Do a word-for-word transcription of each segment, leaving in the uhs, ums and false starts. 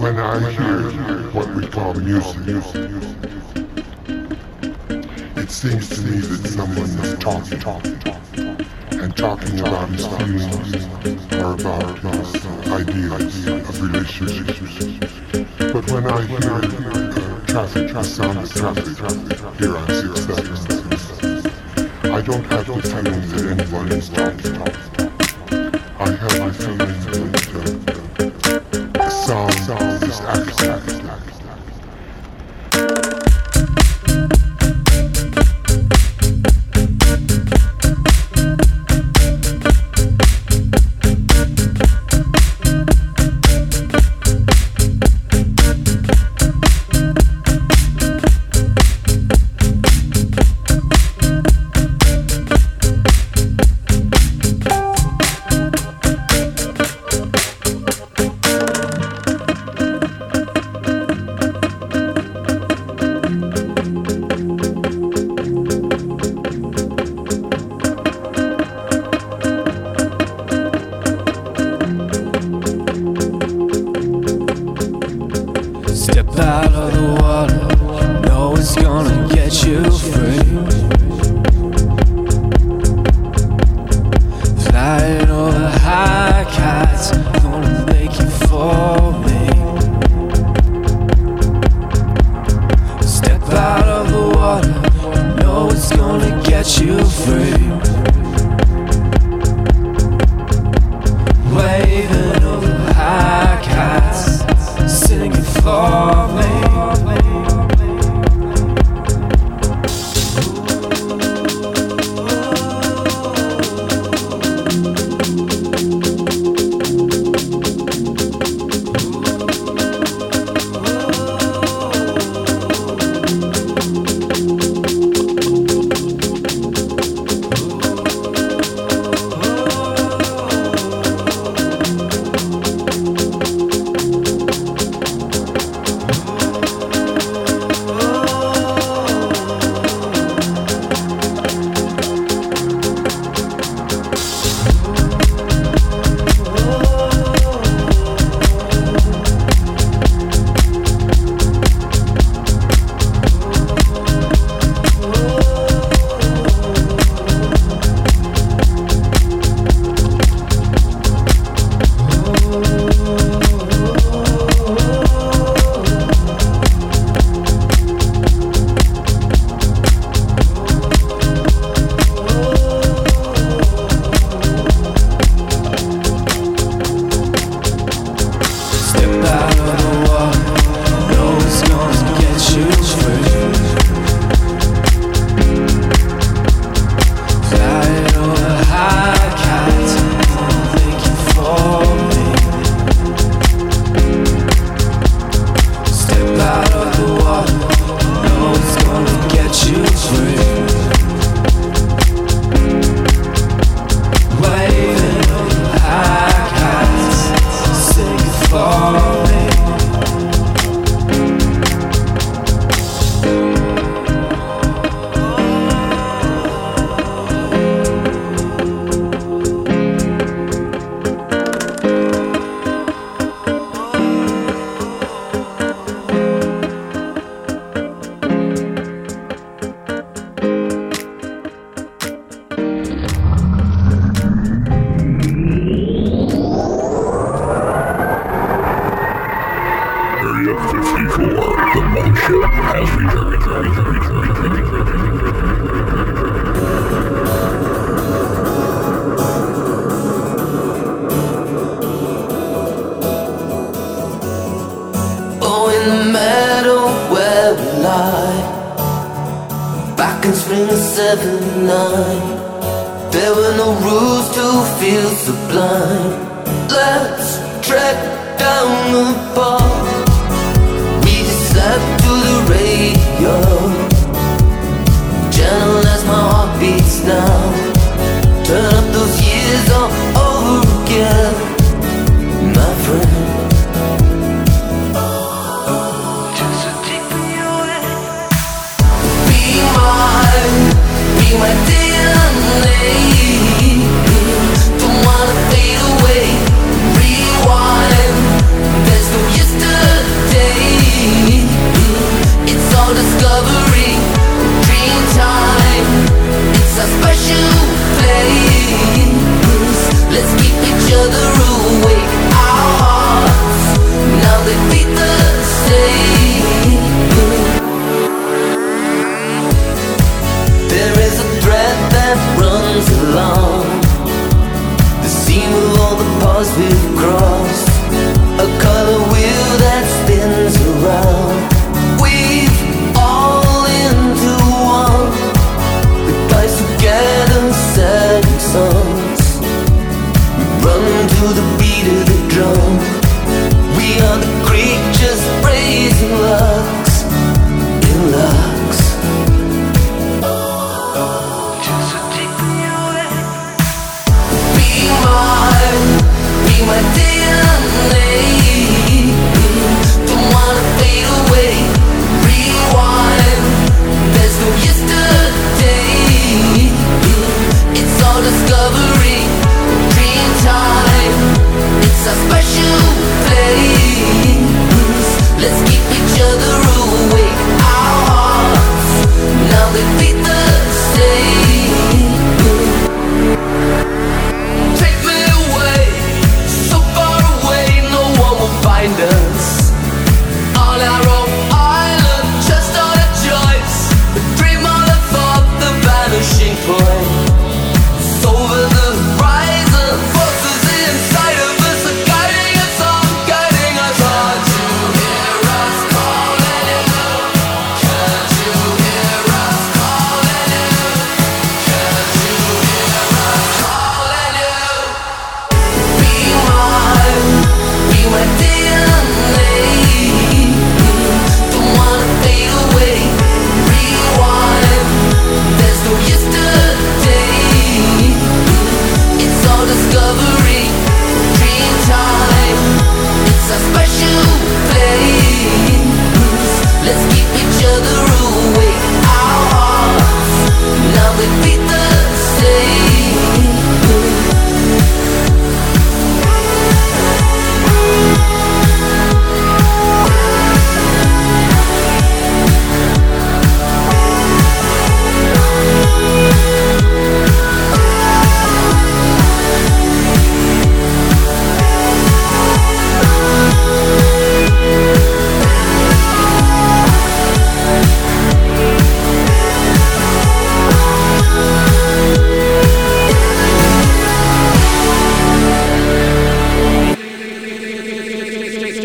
When I hear what we call music, it seems to me that someone is talking, and talking about his feelings or about his ideas of relationships. But when I hear uh, traffic, the sound of traffic here on six seven, I don't have the feeling that anyone is talking. I have the feeling that uh, the sound is acting. Don't wanna fade away, rewind. There's no yesterday.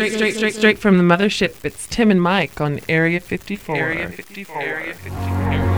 straight, straight, straight, straight from the mothership. It's Tim and Mike on Area fifty-four. Area fifty-four. Area fifty-four.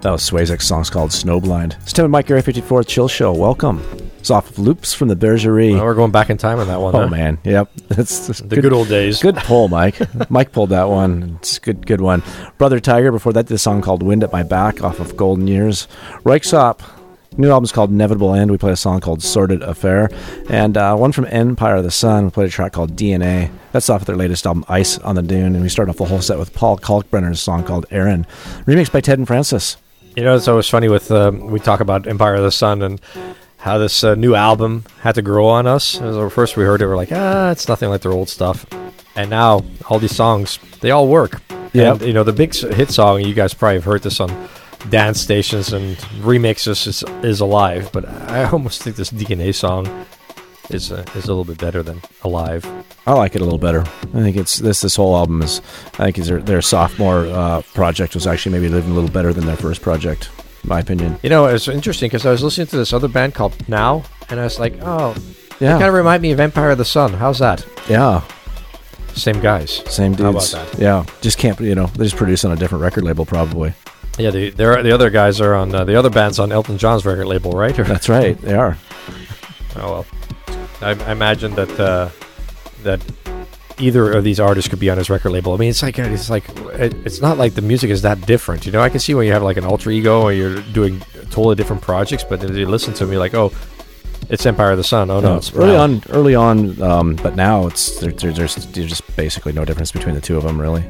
That was Swayzek's song's called Snowblind. It's Tim and Mike, Area fifty-four Chill Show. Welcome. It's off of Loops from the Bergerie. Well, we're going back in time on that one. Oh, huh? man. Yep. That's the good, good old days. Good pull, Mike. Mike pulled that one. It's a good, good one. Brother Tiger, before that, did a song called Wind at My Back off of Golden Years. Reichsop. New album's called Inevitable End. We played a song called Sordid Affair. And uh, one from Empire of the Sun. We played a track called D N A. That's off of their latest album, Ice on the Dune. And we started off the whole set with Paul Kalkbrenner's song called Aaron. Remixed by Ted and Francis. You know, it's always funny with, um, we talk about Empire of the Sun and how this uh, new album had to grow on us. At first we heard it, we're like, ah, it's nothing like their old stuff. And now, all these songs, they all work. Yeah. And, you know, the big hit song, you guys probably have heard this on dance stations and remixes, is, is Alive. But I almost think this D N A song is uh, is a little bit better than Alive. I like it a little better. I think it's this this whole album is, I think is their, their sophomore uh, project was actually maybe living a little better than their first project, in my opinion. You know, it's interesting because I was listening to this other band called Now, and I was like, oh, yeah. They kind of remind me of Empire of the Sun. How's that? Yeah. Same guys. Same dudes. How about that? Yeah. Just can't, you know, they just produce on a different record label probably. Yeah, the the other guys are on, uh, the other band's on Elton John's record label, right? Or, That's right, they are. Oh, well. I, I imagine that uh, that either of these artists could be on his record label. I mean, it's like, it's like, it, it's not like the music is that different. You know, I can see when you have like an alter ego or you're doing totally different projects, but then you listen to me like, oh, it's Empire of the Sun. Oh, no, no it's early Brown. on, early on, um, but now it's there, there, there's, there's just basically no difference between the two of them, really.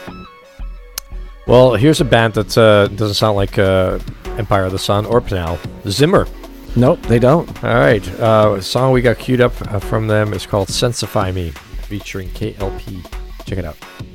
Well, here's a band that uh, doesn't sound like uh, Empire of the Sun or Pnau. Zimmer. Nope, they don't. All right. Uh, a song we got queued up uh, from them is called Sensify Me, featuring K L P. Check it out.